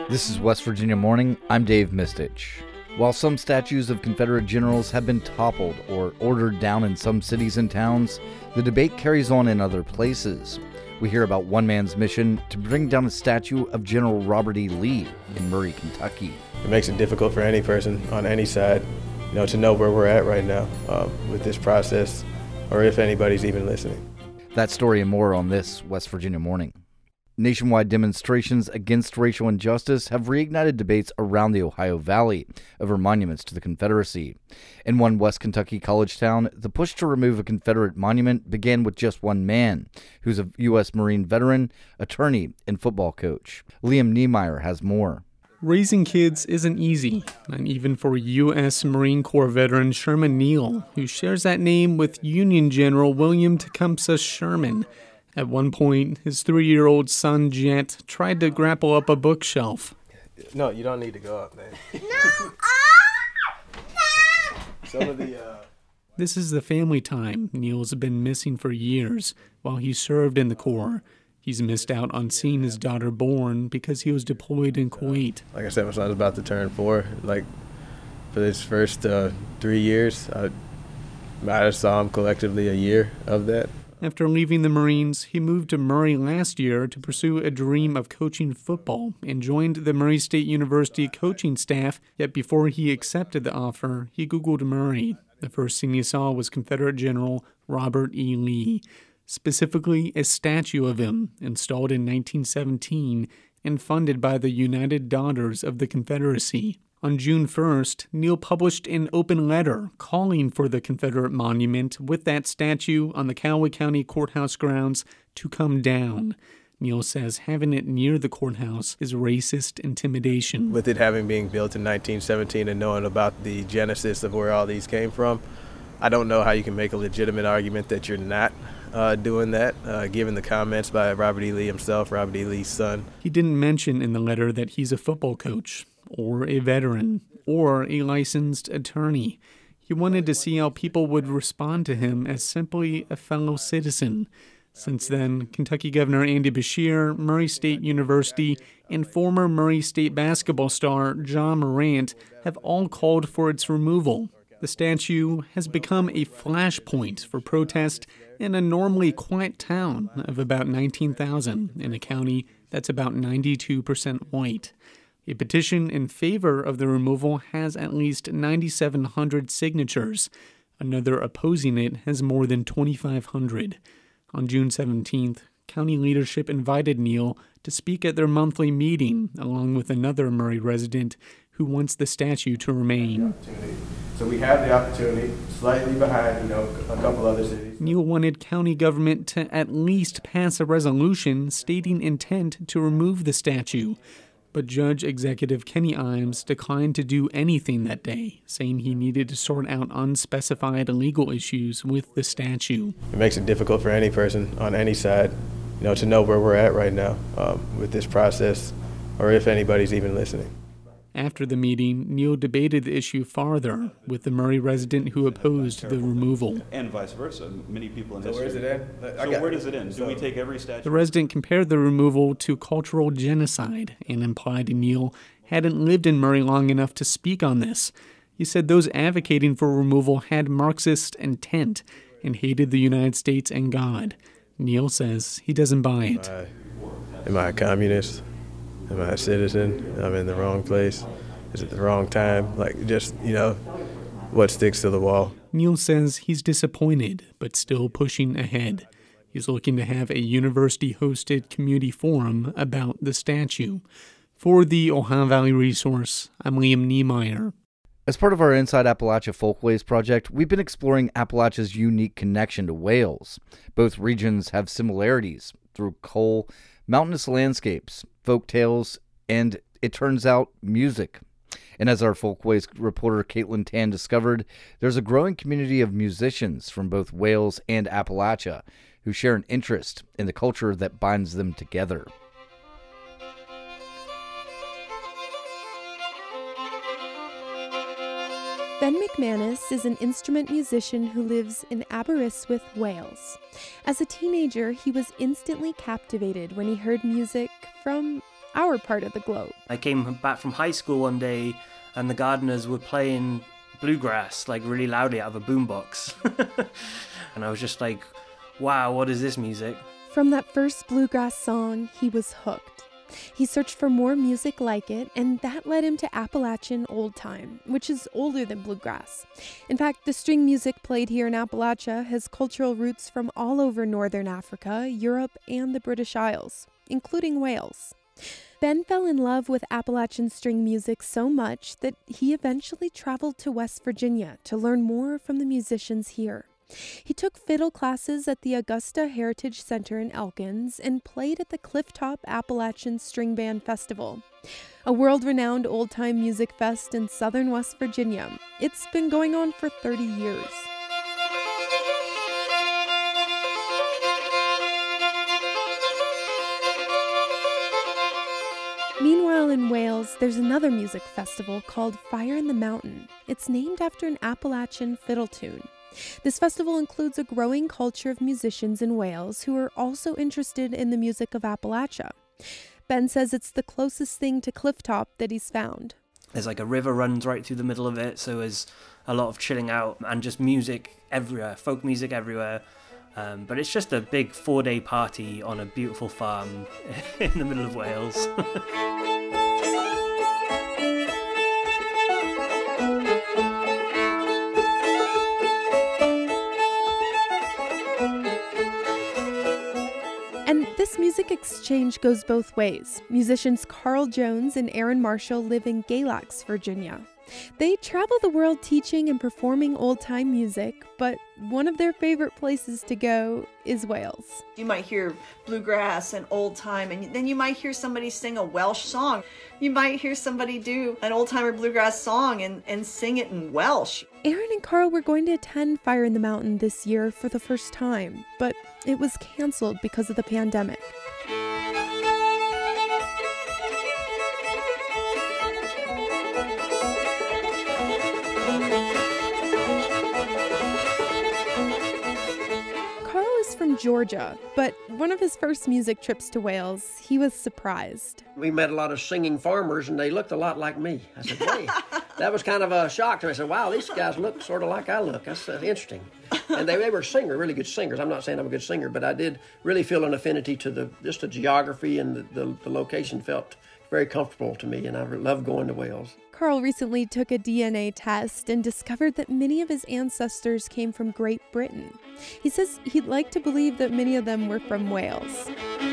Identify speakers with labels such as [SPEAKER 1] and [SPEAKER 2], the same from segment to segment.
[SPEAKER 1] This is West Virginia Morning. I'm Dave Mistich. While some statues of Confederate generals have been toppled or ordered down in some cities and towns, the debate carries on in other places. We hear about one man's mission to bring down a statue of General Robert E. Lee in Murray, Kentucky.
[SPEAKER 2] It makes it difficult for any person on any side, to know where we're at right now with this process, or if anybody's even listening.
[SPEAKER 1] That story and more on this West Virginia Morning. Nationwide demonstrations against racial injustice have reignited debates around the Ohio Valley over monuments to the Confederacy. In one West Kentucky college town, the push to remove a Confederate monument began with just one man, who's a U.S. Marine veteran, attorney, and football coach. Liam Niemeyer has more.
[SPEAKER 3] Raising kids isn't easy, not even for U.S. Marine Corps veteran Sherman Neal, who shares that name with Union General William Tecumseh Sherman. At one point, his 3-year-old son, Jet, tried to grapple up a bookshelf.
[SPEAKER 2] No, you don't need to go up, man.
[SPEAKER 4] No!
[SPEAKER 2] Some of the...
[SPEAKER 3] This is the family time Neal's been missing for years while he served in the Corps. He's missed out on seeing his daughter born because he was deployed in Kuwait.
[SPEAKER 2] Like I said, my son's about to turn 4. For his first 3 years, I just saw him collectively a year of that.
[SPEAKER 3] After leaving the Marines, he moved to Murray last year to pursue a dream of coaching football and joined the Murray State University coaching staff. Yet before he accepted the offer, he Googled Murray. The first thing he saw was Confederate General Robert E. Lee, specifically a statue of him installed in 1917 and funded by the United Daughters of the Confederacy. On June 1st, Neal published an open letter calling for the Confederate monument with that statue on the Callaway County Courthouse grounds to come down. Neal says having it near the courthouse is racist intimidation.
[SPEAKER 2] With it having been built in 1917 and knowing about the genesis of where all these came from, I don't know how you can make a legitimate argument that you're not doing that, given the comments by Robert E. Lee himself, Robert E. Lee's son.
[SPEAKER 3] He didn't mention in the letter that he's a football coach, or a veteran, or a licensed attorney. He wanted to see how people would respond to him as simply a fellow citizen. Since then, Kentucky Governor Andy Beshear, Murray State University, and former Murray State basketball star John Morant have all called for its removal. The statue has become a flashpoint for protest in a normally quiet town of about 19,000 in a county that's about 92% white. A petition in favor of the removal has at least 9,700 signatures. Another opposing it has more than 2,500. On June 17th, county leadership invited Neal to speak at their monthly meeting, along with another Murray resident who wants the statue to remain.
[SPEAKER 2] So we have the opportunity, slightly behind, a couple other cities.
[SPEAKER 3] Neal wanted county government to at least pass a resolution stating intent to remove the statue. But Judge Executive Kenny Imes declined to do anything that day, saying he needed to sort out unspecified legal issues with the statue.
[SPEAKER 2] It makes it difficult for any person on any side, to know where we're at right now with this process, or if anybody's even listening.
[SPEAKER 3] After the meeting, Neal debated the issue farther with the Murray resident who opposed the removal.
[SPEAKER 5] And vice versa. Many people in
[SPEAKER 2] So
[SPEAKER 5] history.
[SPEAKER 2] where's it in?
[SPEAKER 5] So where does it end? Do we take every statue?
[SPEAKER 3] The resident compared the removal to cultural genocide and implied Neal hadn't lived in Murray long enough to speak on this. He said those advocating for removal had Marxist intent and hated the United States and God. Neal says he doesn't buy it.
[SPEAKER 2] Am I a communist? Am I a citizen? I'm in the wrong place. Is it the wrong time? What sticks to the wall?
[SPEAKER 3] Neal says he's disappointed, but still pushing ahead. He's looking to have a university-hosted community forum about the statue. For the Ohio Valley Resource, I'm Liam Niemeyer.
[SPEAKER 1] As part of our Inside Appalachia Folkways project, we've been exploring Appalachia's unique connection to Wales. Both regions have similarities through coal, mountainous landscapes, folk tales, and, it turns out, music. And as our Folkways reporter Caitlin Tan discovered, there's a growing community of musicians from both Wales and Appalachia who share an interest in the culture that binds them together.
[SPEAKER 4] Ben McManus is an instrument musician who lives in Aberystwyth, Wales. As a teenager, he was instantly captivated when he heard music from our part of the globe.
[SPEAKER 6] I came back from high school one day and the gardeners were playing bluegrass like really loudly out of a boombox. And I was just like, wow, what is this music?
[SPEAKER 4] From that first bluegrass song, he was hooked. He searched for more music like it, and that led him to Appalachian old time, which is older than bluegrass. In fact, the string music played here in Appalachia has cultural roots from all over northern Africa, Europe, and the British Isles, including Wales. Ben fell in love with Appalachian string music so much that he eventually traveled to West Virginia to learn more from the musicians here. He took fiddle classes at the Augusta Heritage Center in Elkins and played at the Clifftop Appalachian String Band Festival, a world-renowned old-time music fest in southern West Virginia. It's been going on for 30 years. Meanwhile, in Wales, there's another music festival called Fire in the Mountain. It's named after an Appalachian fiddle tune. This festival includes a growing culture of musicians in Wales who are also interested in the music of Appalachia. Ben says it's the closest thing to Clifftop that he's found.
[SPEAKER 6] There's like a river runs right through the middle of it, so there's a lot of chilling out and just music everywhere, folk music everywhere. But it's just a big 4-day party on a beautiful farm in the middle of Wales.
[SPEAKER 4] And this music exchange goes both ways. Musicians Carl Jones and Aaron Marshall live in Galax, Virginia. They travel the world teaching and performing old-time music, but one of their favorite places to go is Wales.
[SPEAKER 7] You might hear bluegrass and old-time, and then you might hear somebody sing a Welsh song. You might hear somebody do an old-time or bluegrass song and sing it in Welsh.
[SPEAKER 4] Aaron and Carl were going to attend Fire in the Mountain this year for the first time, but it was canceled because of the pandemic. From Georgia, but one of his first music trips to Wales, he was surprised.
[SPEAKER 8] We met a lot of singing farmers, and they looked a lot like me. I said, hey, that was kind of a shock to me. I said, wow, these guys look sort of like I look. That's interesting. And they were singers, really good singers. I'm not saying I'm a good singer, but I did really feel an affinity to the geography, and the location felt very comfortable to me, and I love going to Wales.
[SPEAKER 4] Carl recently took a DNA test and discovered that many of his ancestors came from Great Britain. He says he'd like to believe that many of them were from Wales.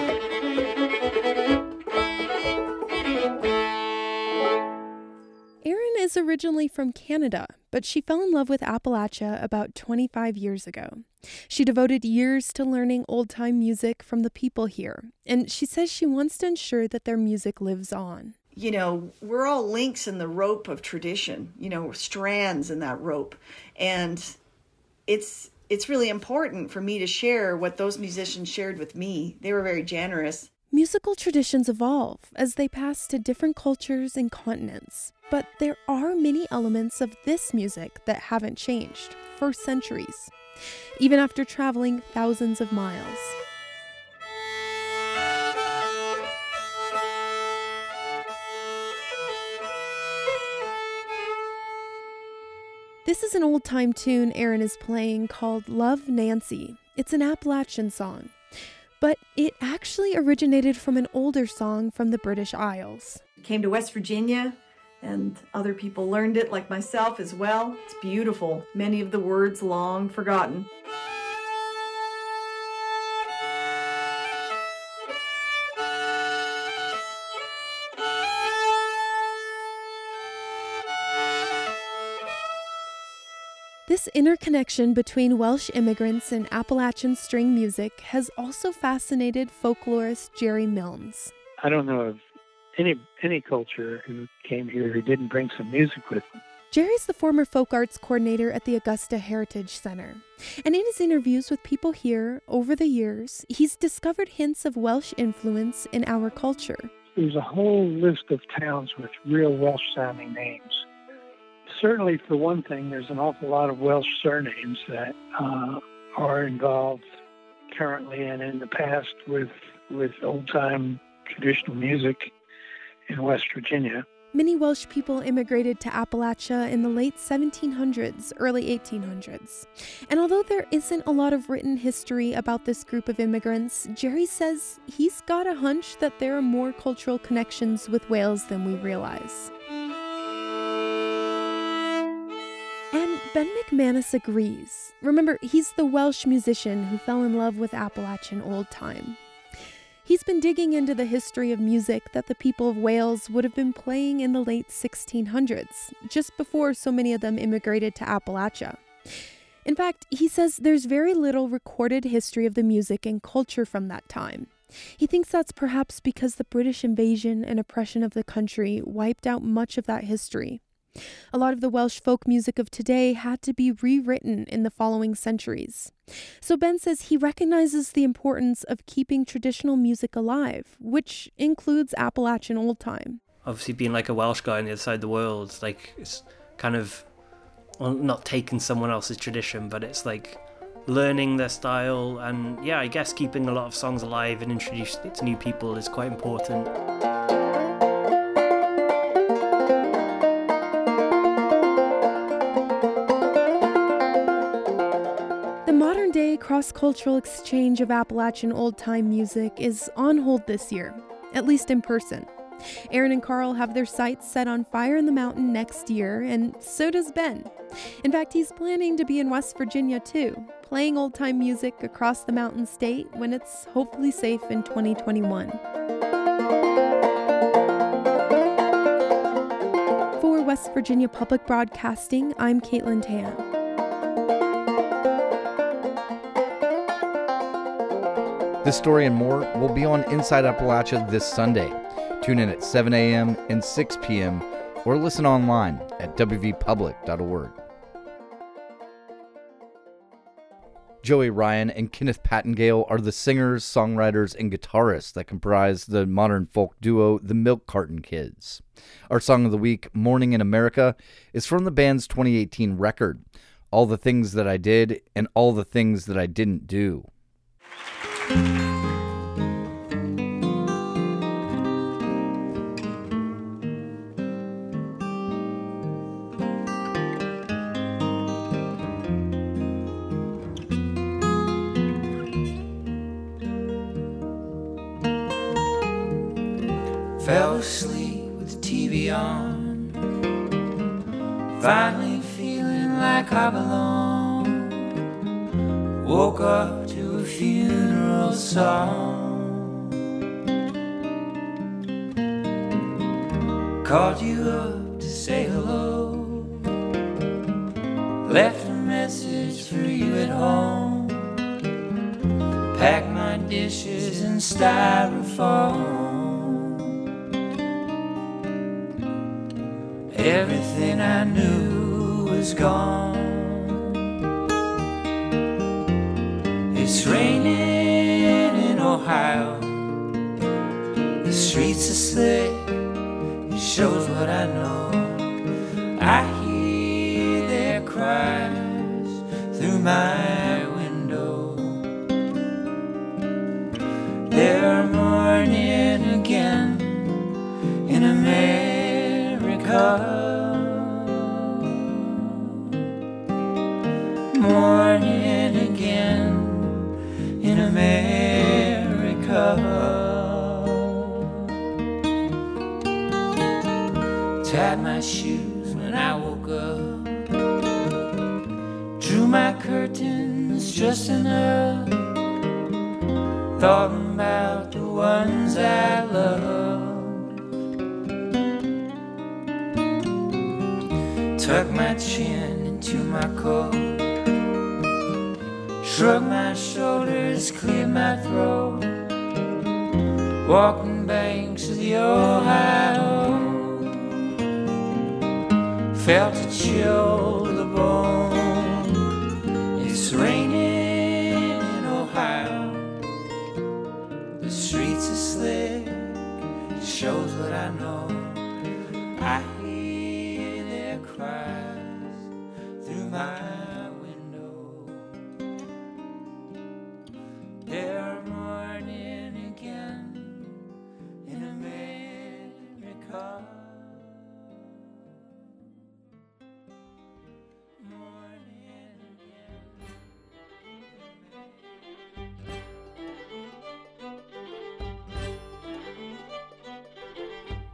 [SPEAKER 4] Erin is originally from Canada, but she fell in love with Appalachia about 25 years ago. She devoted years to learning old-time music from the people here, and she says she wants to ensure that their music lives on.
[SPEAKER 7] You know, we're all links in the rope of tradition, strands in that rope. And it's really important for me to share what those musicians shared with me. They were very generous.
[SPEAKER 4] Musical traditions evolve as they pass to different cultures and continents, but there are many elements of this music that haven't changed for centuries, even after traveling thousands of miles. This is an old-time tune Aaron is playing called Love Nancy. It's an Appalachian song, but it actually originated from an older song from the British Isles.
[SPEAKER 7] Came to West Virginia, and other people learned it, like myself as well. It's beautiful. Many of the words long forgotten.
[SPEAKER 4] This interconnection between Welsh immigrants and Appalachian string music has also fascinated folklorist Jerry Milnes.
[SPEAKER 9] I don't know of any culture who came here who didn't bring some music with them.
[SPEAKER 4] Jerry's the former folk arts coordinator at the Augusta Heritage Center. And in his interviews with people here over the years, he's discovered hints of Welsh influence in our culture.
[SPEAKER 9] There's a whole list of towns with real Welsh-sounding names. Certainly, for one thing, there's an awful lot of Welsh surnames that are involved currently and in the past with old-time traditional music. in West Virginia.
[SPEAKER 4] Many Welsh people immigrated to Appalachia in the late 1700s, early 1800s. And although there isn't a lot of written history about this group of immigrants, Jerry says he's got a hunch that there are more cultural connections with Wales than we realize. And Ben McManus agrees. Remember, he's the Welsh musician who fell in love with Appalachian old time. He's been digging into the history of music that the people of Wales would have been playing in the late 1600s, just before so many of them immigrated to Appalachia. In fact, he says there's very little recorded history of the music and culture from that time. He thinks that's perhaps because the British invasion and oppression of the country wiped out much of that history. A lot of the Welsh folk music of today had to be rewritten in the following centuries. So Ben says he recognizes the importance of keeping traditional music alive, which includes Appalachian old time.
[SPEAKER 6] Obviously, being like a Welsh guy on the other side of the world, like, it's kind of, well, not taking someone else's tradition, but it's like learning their style, and yeah, I guess keeping a lot of songs alive and introducing it to new people is quite important.
[SPEAKER 4] Cross-cultural exchange of Appalachian old-time music is on hold this year, at least in person. Aaron and Carl have their sights set on Fire in the Mountain next year, and so does Ben. In fact, he's planning to be in West Virginia too, playing old-time music across the Mountain State when it's hopefully safe in 2021. For West Virginia Public Broadcasting, I'm Caitlin Tan.
[SPEAKER 1] This story and more will be on Inside Appalachia this Sunday. Tune in at 7 a.m. and 6 p.m. or listen online at wvpublic.org. Joey Ryan and Kenneth Pattengale are the singers, songwriters, and guitarists that comprise the modern folk duo The Milk Carton Kids. Our song of the week, Morning in America, is from the band's 2018 record, All the Things That I Did and All the Things That I Didn't Do.
[SPEAKER 10] Fell asleep with the TV on, finally feeling like I belong. Woke up to a funeral song. Called you up to say hello, left a message for you at home. Packed my dishes in styrofoam. Everything I knew was gone. It's raining in Ohio. The streets are slick. It shows what I know. I hear their cries through my window. They're mourning again in America. Morning again in America. Tied my shoes when I woke up, drew my curtains just enough, thought about the ones I loved, tucked my chin into my coat, shrugged my shoulders, cleared my throat, walking banks of the Ohio, felt a chill to the bone. It's raining in Ohio. The streets are slick. It shows what I know. I hear their cries through my window. They're mourning again in America.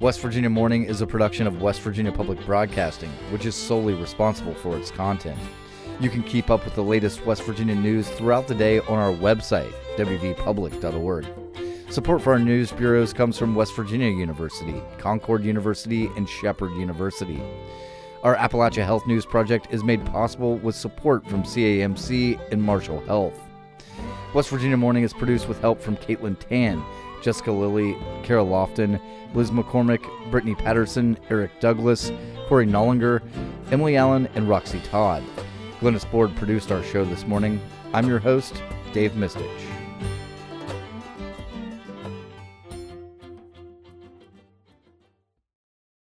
[SPEAKER 1] West Virginia Morning is a production of West Virginia Public Broadcasting, which is solely responsible for its content. You can keep up with the latest West Virginia news throughout the day on our website, wvpublic.org. Support for our news bureaus comes from West Virginia University, Concord University, and Shepherd University. Our Appalachia Health News Project is made possible with support from CAMC and Marshall Health. West Virginia Morning is produced with help from Caitlin Tan, Jessica Lilly, Kara Lofton, Liz McCormick, Brittany Patterson, Eric Douglas, Corey Nollinger, Emily Allen, and Roxy Todd. Glennis Board produced our show this morning. I'm your host, Dave Mistich.